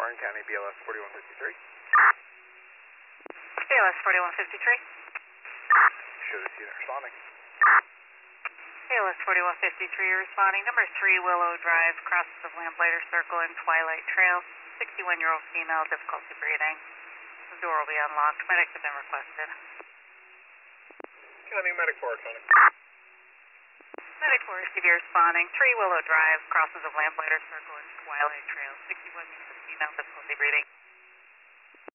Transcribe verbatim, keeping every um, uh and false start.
Warren County, B L S forty-one fifty-three. B L S forty-one fifty-three. Show this unit responding. B L S forty-one fifty-three responding. Number three, Willow Drive, crosses of Lamplighter Circle and Twilight Trail. sixty-one-year-old female, difficulty breathing. The door will be unlocked. Medics have been requested. County Medic four, Tony. Medic four is severe responding. three Willow Drive, crosses of Lamplighter Circle and Twilight Trail. sixty-one-year-old female, difficulty breathing.